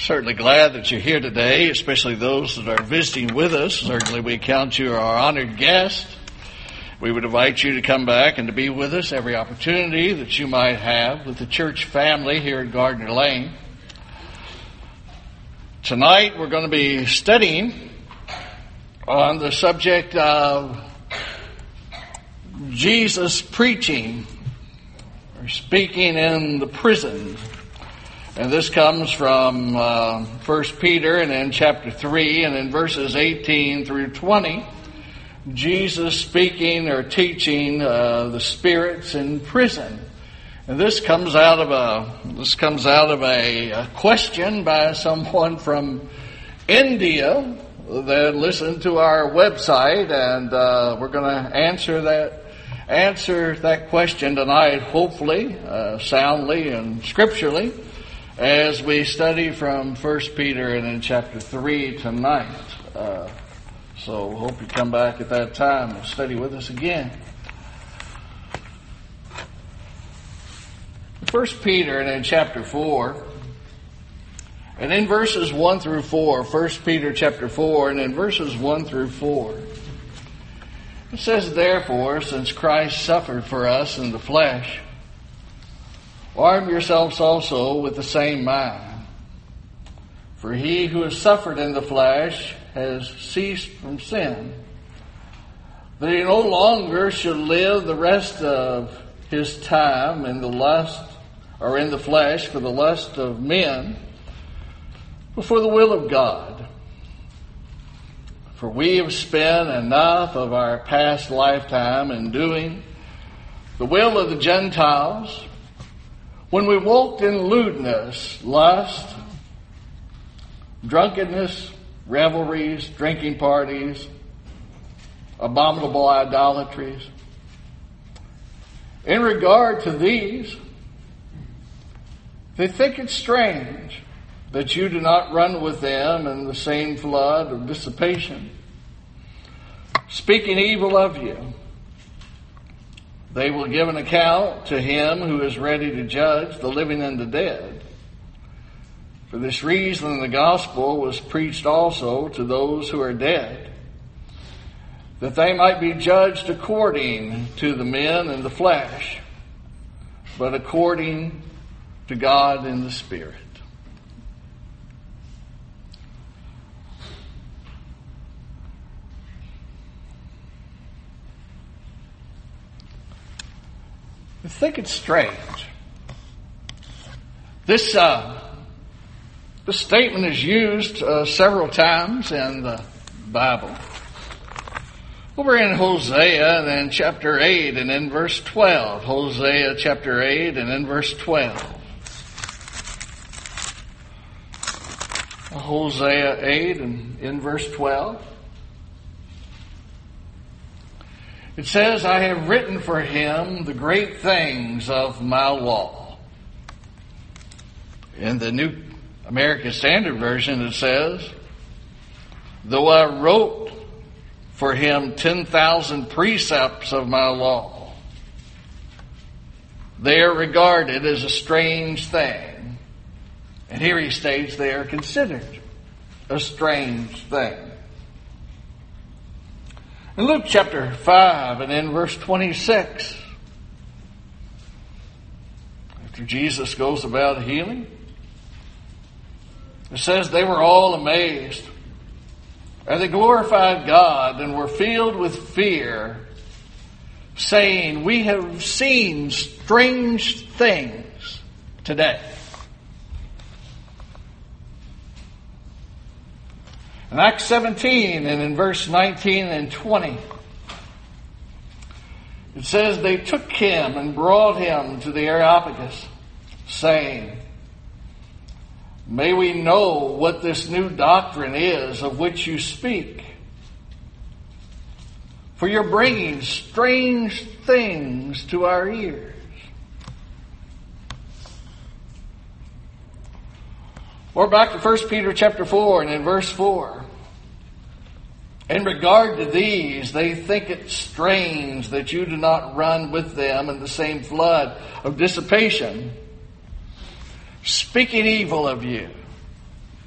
Certainly glad that you're here today, especially those that are visiting with us. Certainly we count you our honored guest. We would invite you to come back and to be with us every opportunity that you might have with the church family here at Gardner Lane. Tonight we're going to be studying on the subject of Jesus preaching or speaking in the prison. And this comes from 1 Peter and in chapter 3 and in verses 18 through 20. Jesus speaking or teaching the spirits in prison. And this comes out of a question by someone from India that listened to our website, and we're going to answer that question tonight, hopefully, soundly and scripturally, as we study from 1 Peter and in chapter 3 tonight. So hope you come back at that time and study with us again. 1 Peter and in chapter 4, and in verses 1 through 4, 1 Peter chapter 4, and in verses 1 through 4, it says, "Therefore, since Christ suffered for us in the flesh, arm yourselves also with the same mind. For he who has suffered in the flesh has ceased from sin, that he no longer should live the rest of his time in the lust or in the flesh for the lust of men, but for the will of God. For we have spent enough of our past lifetime in doing the will of the Gentiles, when we walked in lewdness, lust, drunkenness, revelries, drinking parties, abominable idolatries. In regard to these, they think it strange that you do not run with them in the same flood of dissipation, speaking evil of you. They will give an account to him who is ready to judge the living and the dead. For this reason the gospel was preached also to those who are dead, that they might be judged according to the men in the flesh, but according to God in the Spirit." I think it's strange. This statement is used several times in the Bible. Over in Hosea and in chapter 8 and in verse 12. Hosea chapter 8 and in verse 12. Hosea 8 and in verse 12. It says, "I have written for him the great things of my law." In the New American Standard Version it says, "Though I wrote for him 10,000 precepts of my law, they are regarded as a strange thing." And here he states they are considered a strange thing. In Luke chapter 5 and in verse 26, after Jesus goes about healing, it says they were all amazed, and they glorified God and were filled with fear, saying, "We have seen strange things today." In Acts 17 and in verse 19 and 20, it says, "They took him and brought him to the Areopagus, saying, 'May we know what this new doctrine is of which you speak? For you're bringing strange things to our ears.'" Or back to 1 Peter chapter 4 and in verse 4. "In regard to these, they think it strange that you do not run with them in the same flood of dissipation, speaking evil of you.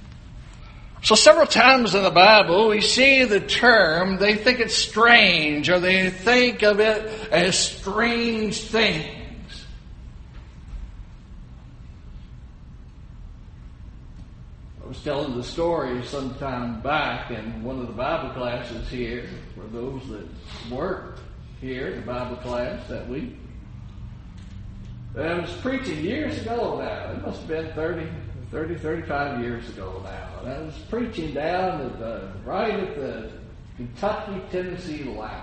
So several times in the Bible we see the term, they think it's strange, or they think of it as strange things. I was telling the story some time back in one of the Bible classes here, for those that worked here in the Bible class that week. I was preaching years ago now. It must have been 35 years ago now. And I was preaching down right at the Kentucky-Tennessee line.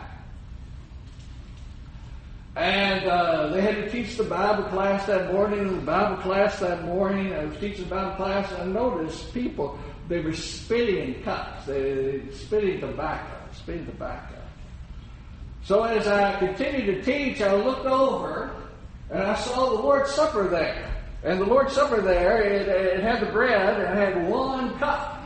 And they had to teach the Bible class that morning. In the Bible class that morning, I was teaching the Bible class, and I noticed people, they were spitting in cups. They spitting tobacco. So as I continued to teach, I looked over, and I saw the Lord's Supper there. And the Lord's Supper there, it had the bread, and it had one cup.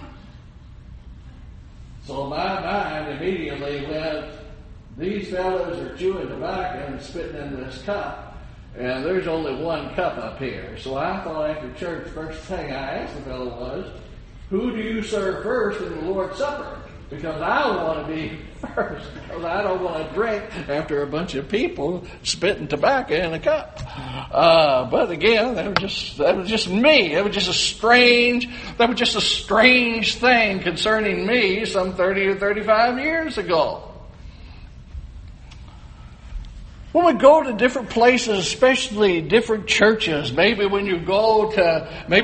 So my mind immediately went, these fellows are chewing tobacco and spitting in this cup, and there's only one cup up here. So I thought after church, first thing I asked the fellow was, who do you serve first in the Lord's Supper? Because I want to be first, because I don't want to drink after a bunch of people spitting tobacco in a cup. But again, that was just me. That was just a strange thing concerning me some 30 or 35 years ago. When we go to different places, especially different churches, maybe when you go to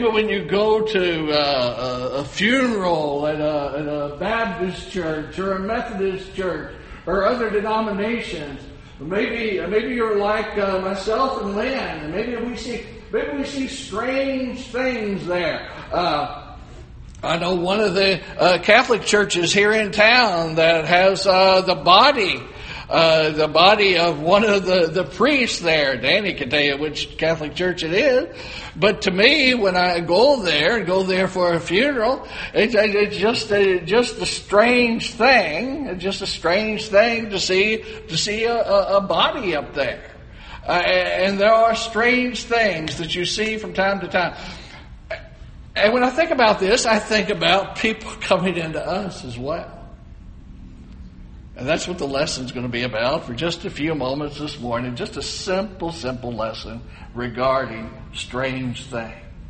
a funeral at a Baptist church or a Methodist church or other denominations, maybe you're like myself and Lynn, and maybe we see strange things there. I know one of the Catholic churches here in town that has the body of one of the priests there. Danny can tell you which Catholic church it is. But to me, when I go there for a funeral, it's just a strange thing. It's just a strange thing to see a body up there. And there are strange things that you see from time to time. And when I think about this, I think about people coming into us as well. And that's what the lesson's going to be about for just a few moments this morning. Just a simple lesson regarding strange things.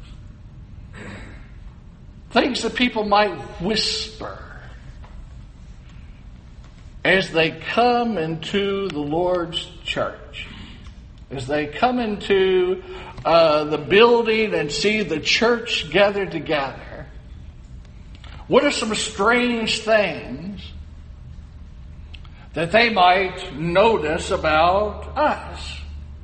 Things that people might whisper as they come into the Lord's church. As they come into the building and see the church gathered together. What are some strange things that they might notice about us?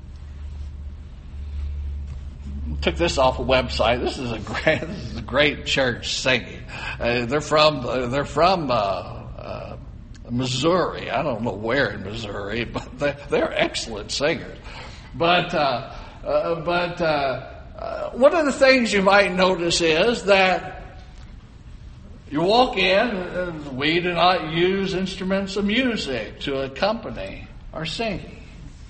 Took this off a website. This is a great church singing. They're from Missouri. I don't know where in Missouri, but they're excellent singers. But one of the things you might notice is that you walk in, and we do not use instruments of music to accompany our singing.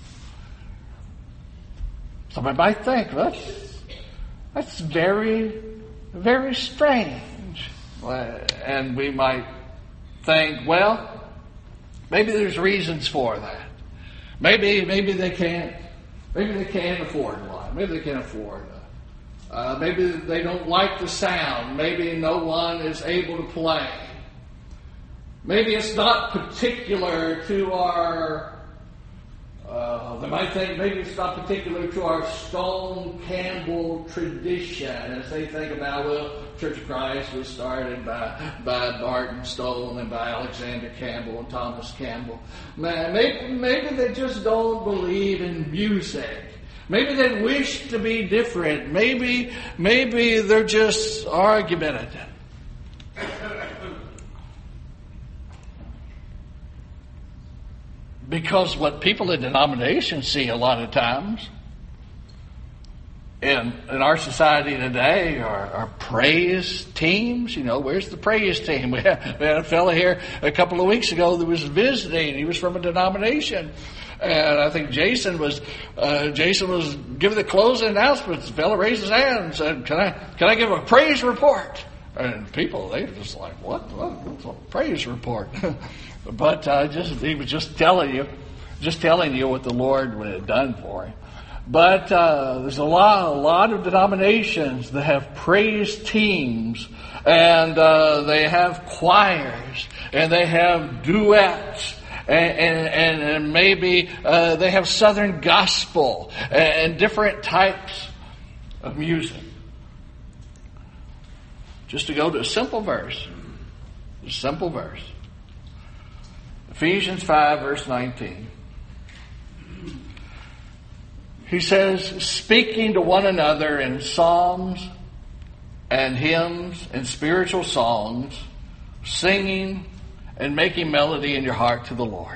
Somebody might think, that's very, very strange. And we might think, well, maybe there's reasons for that. Maybe they can't afford one. Maybe they can't afford maybe they don't like the sound. Maybe no one is able to play. Maybe it's not particular to our, they might think maybe it's not particular to our Stone Campbell tradition, as they think about, well, Church of Christ was started by Barton Stone and by Alexander Campbell and Thomas Campbell. Maybe they just don't believe in music. Maybe they wish to be different. Maybe they're just argumentative. Because what people in denominations see a lot of times in our society today are praise teams. You know, where's the praise team? We had a fellow here a couple of weeks ago that was visiting. He was from a denomination. And I think Jason was giving the closing announcements. The fellow raised his hand and said, Can I give a praise report? And people, they were just like, what's a praise report? But he was just telling you what the Lord had done for him. But there's a lot of denominations that have praise teams, and they have choirs, and they have duets, and maybe they have Southern gospel and different types of music. Just to go to a simple verse. Ephesians 5, verse 19. He says, speaking to one another in psalms and hymns and spiritual songs, singing and making melody in your heart to the Lord.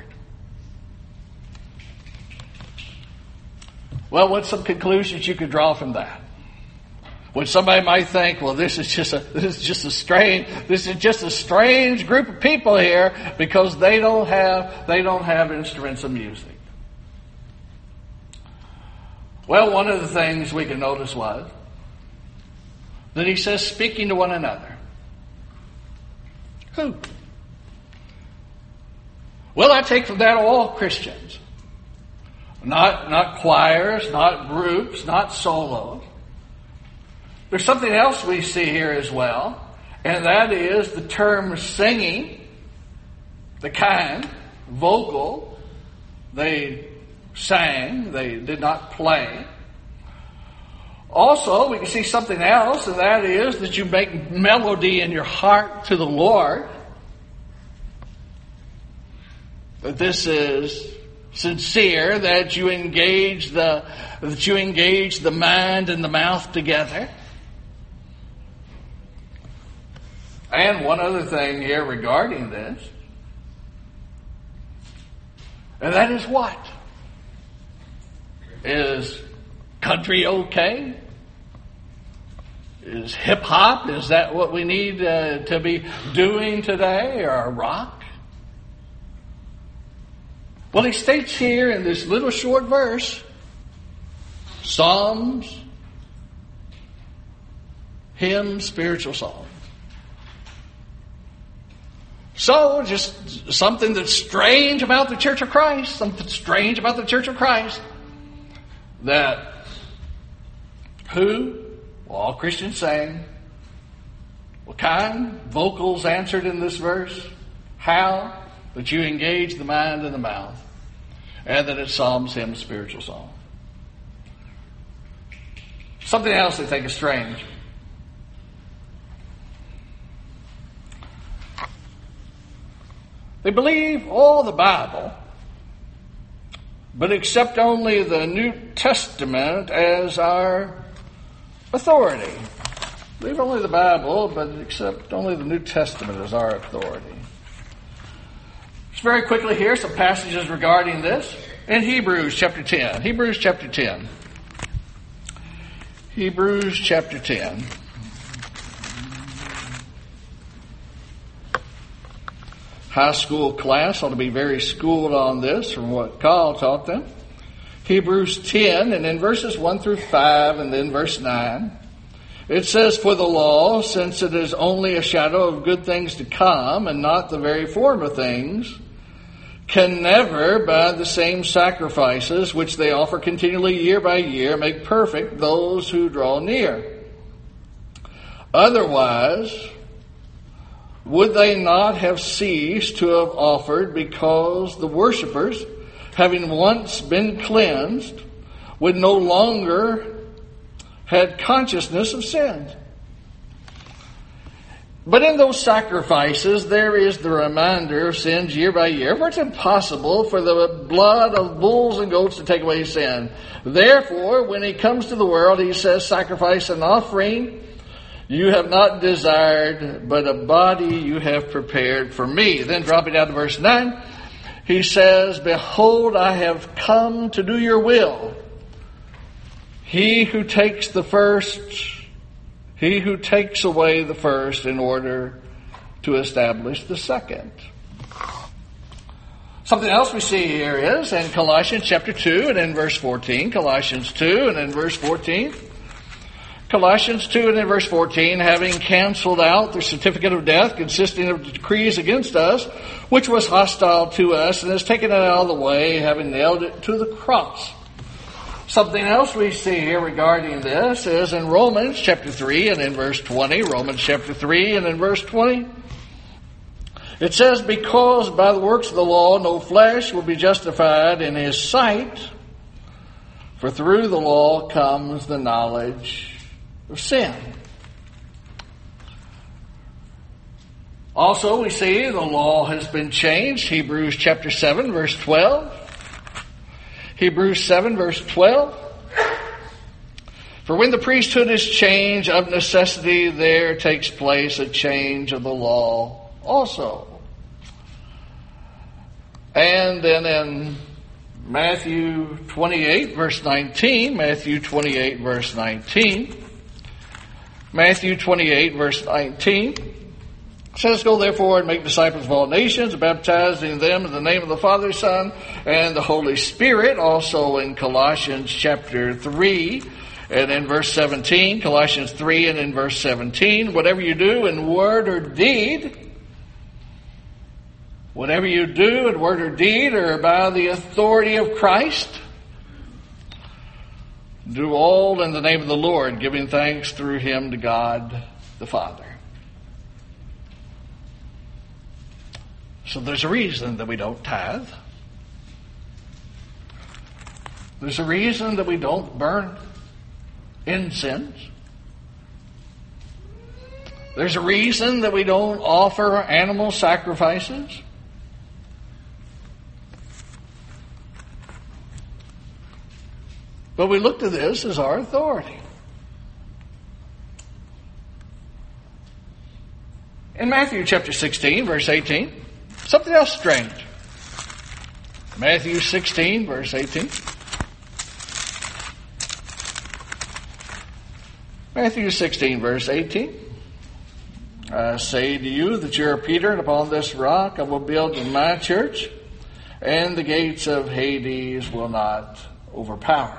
Well, what's some conclusions you could draw from that? When somebody might think, well, this is just a strange group of people here because they don't have instruments of music. Well, one of the things we can notice was that he says, speaking to one another. Who? Well, I take from that all Christians. Not choirs, not groups, not solos. There's something else we see here as well, and that is the term singing, the kind, vocal. They sang, they did not play. Also, we can see something else, and that is that you make melody in your heart to the Lord. That this is sincere, that you engage the mind and the mouth together. And one other thing here regarding this, and that is what? Is country okay? Is hip-hop, is that what we need to be doing today, or rock? Well, he states here in this little short verse, psalms, hymns, spiritual songs. So, just something that's strange about the Church of Christ, that who? Well, all Christians sang. What kind? Vocals answered in this verse. How? That you engage the mind and the mouth. And that it's psalms, hymns, spiritual song. Something else they think is strange. They believe all the Bible, but accept only the New Testament as our authority. Believe only the Bible, but accept only the New Testament as our authority. Just very quickly here, some passages regarding this. In Hebrews chapter 10. Hebrews chapter 10. High school class ought to be very schooled on this from what Carl taught them. Hebrews 10, and in verses 1 through 5, and then verse 9, it says, for the law, since it is only a shadow of good things to come, and not the very form of things, can never, by the same sacrifices which they offer continually year by year, make perfect those who draw near. Otherwise, would they not have ceased to have offered, because the worshippers, having once been cleansed, would no longer had consciousness of sin? But in those sacrifices, there is the reminder of sins year by year, for it's impossible for the blood of bulls and goats to take away sin. Therefore, when he comes to the world, he says, sacrifice and offering you have not desired, but a body you have prepared for me. Then dropping down to verse 9, he says, behold, I have come to do your will. He who takes away the first in order to establish the second. Something else we see here is in Colossians chapter 2 and in verse 14. Colossians 2 and in verse 14. Colossians 2 and in verse 14, having canceled out the certificate of death consisting of decrees against us, which was hostile to us, and has taken it out of the way, having nailed it to the cross. Something else we see here regarding this is in Romans chapter 3 and in verse 20. Romans chapter 3 and in verse 20. It says, because by the works of the law no flesh will be justified in his sight, for through the law comes the knowledge of sin. Also, we see the law has been changed. Hebrews chapter 7, verse 12. Hebrews 7, verse 12. For when the priesthood is changed, of necessity there takes place a change of the law also. And then in Matthew 28, verse 19, Matthew 28, verse 19, Matthew 28, verse 19 says, go therefore and make disciples of all nations, baptizing them in the name of the Father, Son, and the Holy Spirit. Also in Colossians chapter 3 and in verse 17, Colossians 3 and in verse 17, whatever you do in word or deed, whatever you do in word or deed or by the authority of Christ, do all in the name of the Lord, giving thanks through him to God the Father. So there's a reason that we don't tithe. There's a reason that we don't burn incense. There's a reason that we don't offer animal sacrifices. But we look to this as our authority. In Matthew chapter 16, verse 18, something else strange. Matthew 16, verse 18. Matthew 16, verse 18. I say to you that you are Peter, and upon this rock I will build my church, and the gates of Hades will not overpower it.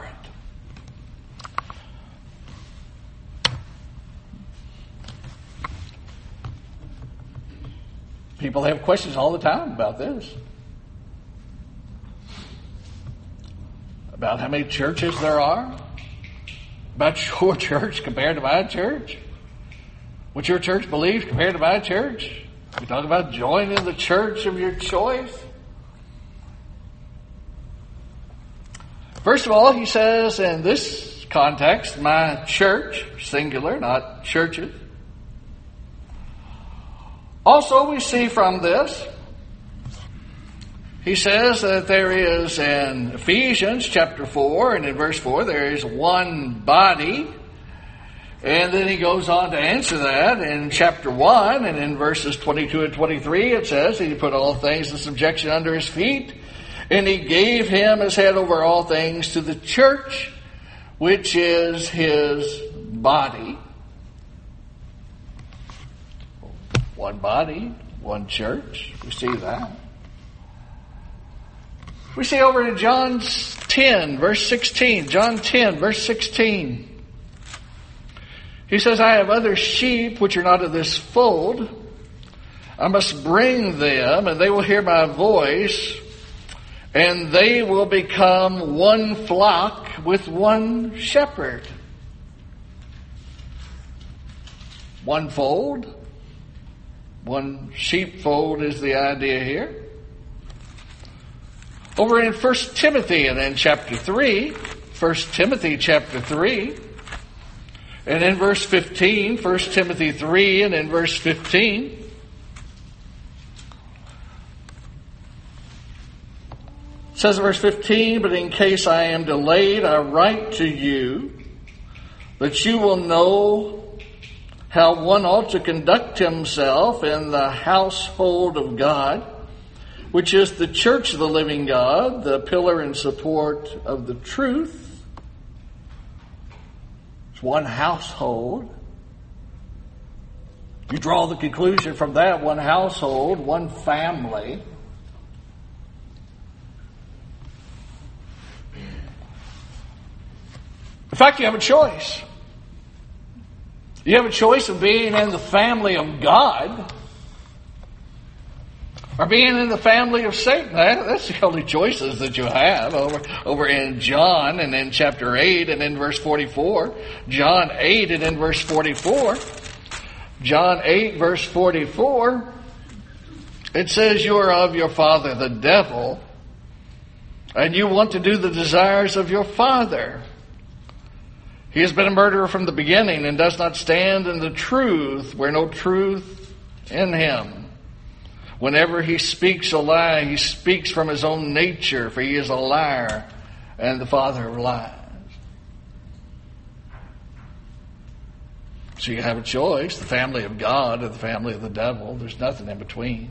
People have questions all the time about this. About how many churches there are. About your church compared to my church. What your church believes compared to my church. We talk about joining the church of your choice. First of all, he says in this context, my church, singular, not churches. Also, we see from this, he says that there is in Ephesians chapter 4, and in verse 4, there is one body. And then he goes on to answer that in chapter 1, and in verses 22 and 23, it says, he put all things in subjection under his feet, and he gave him as head over all things to the church, which is his body. One body, one church. We see that. We see over in John 10, verse 16. John 10, verse 16. He says, I have other sheep which are not of this fold. I must bring them, and they will hear my voice, and they will become one flock with one shepherd. One fold. One sheepfold is the idea here. Over in 1 Timothy and in chapter 3, 1 Timothy chapter 3, and in verse 15, 1 Timothy 3 and in verse 15, it says in verse 15, but in case I am delayed, I write to you that you will know how one ought to conduct himself in the household of God, which is the church of the living God, the pillar and support of the truth. It's one household. You draw the conclusion from that, one household, one family. In fact, you have a choice. You have a choice of being in the family of God or being in the family of Satan. That's the only choices that you have over in John and in chapter 8 and in verse 44. John 8 and in verse 44. John 8 verse 44. It says, you are of your father the devil, and you want to do the desires of your father. He has been a murderer from the beginning and does not stand in the truth where no truth in him. Whenever he speaks a lie, he speaks from his own nature, for he is a liar and the father of lies. So you have a choice, the family of God or the family of the devil. There's nothing in between.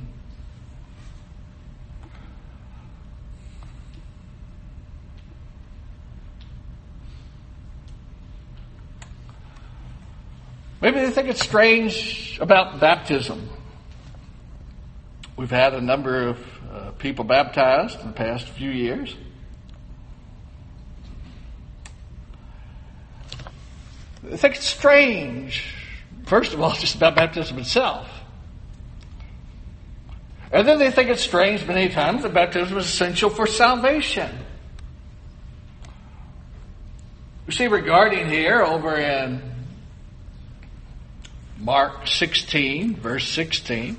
Maybe they think it's strange about baptism. We've had a number of people baptized in the past few years. They think it's strange, first of all, just about baptism itself. And then they think it's strange many times that baptism is essential for salvation. We see regarding here over in Mark 16, verse 16.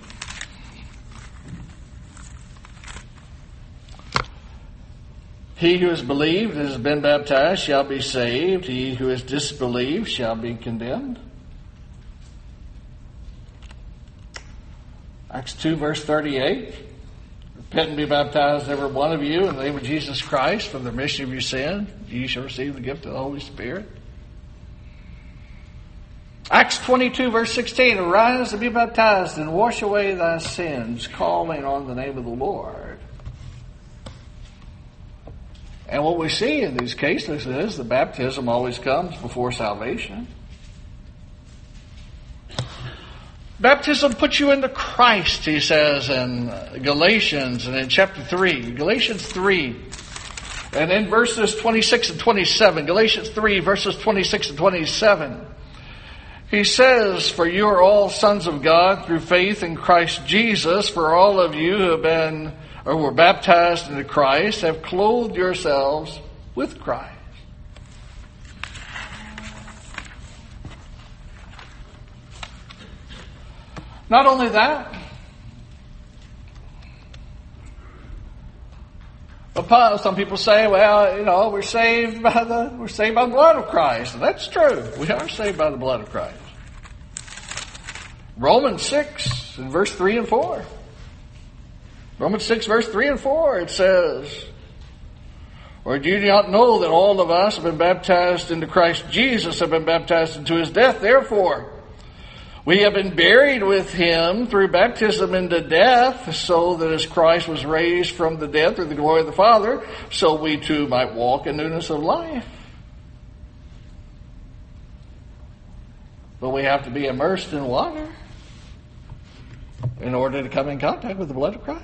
He who has believed and has been baptized shall be saved. He who has disbelieved shall be condemned. Acts 2, verse 38. Repent and be baptized, every one of you, in the name of Jesus Christ, for the remission of your sin. You shall receive the gift of the Holy Spirit. Acts 22, verse 16. Arise and be baptized and wash away thy sins, calling on the name of the Lord. And what we see in these cases is the baptism always comes before salvation. Baptism puts you into Christ, he says in Galatians and in chapter 3. Galatians 3 and in verses 26 and 27. Galatians 3 verses 26 and 27. He says, for you are all sons of God through faith in Christ Jesus. For all of you who have been or were baptized into Christ have clothed yourselves with Christ. Not only that, but some people say, well, we're saved by the blood of Christ. And that's true. We are saved by the blood of Christ. Romans 6 and verse 3 and 4. Romans 6 verse 3 and 4, it says, or do you not know that all of us have been baptized into Christ Jesus, have been baptized into his death? Therefore, we have been buried with him through baptism into death, so that as Christ was raised from the dead through the glory of the Father, so we too might walk in newness of life. But we have to be immersed in water in order to come in contact with the blood of Christ.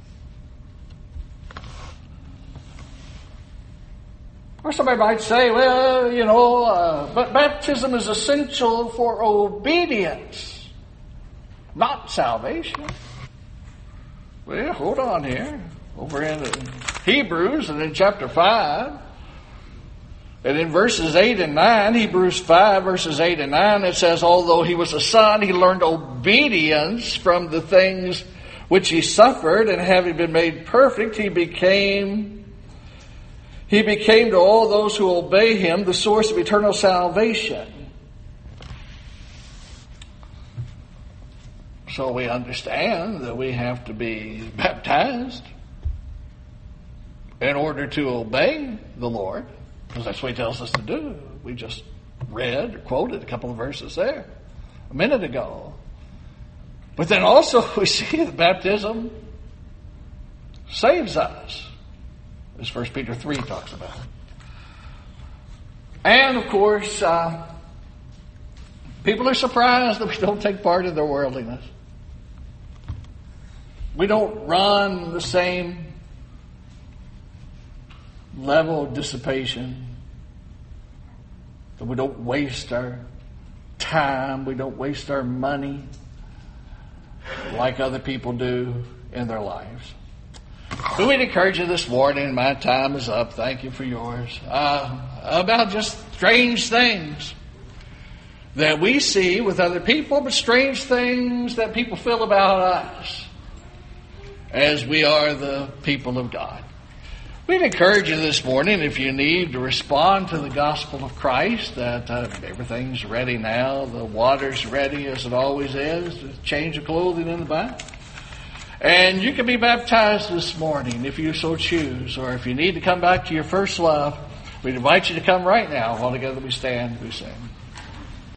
Or somebody might say, but baptism is essential for obedience, not salvation. Well, hold on here. Over in Hebrews and in chapter 5, and in verses 8 and 9, Hebrews 5, verses 8 and 9, it says, although he was a son, he learned obedience from the things which he suffered, and having been made perfect, he became to all those who obey him the source of eternal salvation. So we understand that we have to be baptized in order to obey the Lord, because that's what he tells us to do. We just read or quoted a couple of verses there a minute ago. But then also we see that baptism saves us, as 1 Peter 3 talks about. And of course, people are surprised that we don't take part in their worldliness. We don't run the same level of dissipation. That we don't waste our time. We don't waste our money like other people do in their lives. But we'd encourage you this morning, my time is up, thank you for yours, about just strange things that we see with other people, but strange things that people feel about us as we are the people of God. We'd encourage you this morning, if you need to respond to the gospel of Christ, that everything's ready now. The water's ready as it always is. Change of clothing in the back. And you can be baptized this morning if you so choose. Or if you need to come back to your first love, we'd invite you to come right now while together we stand and we sing.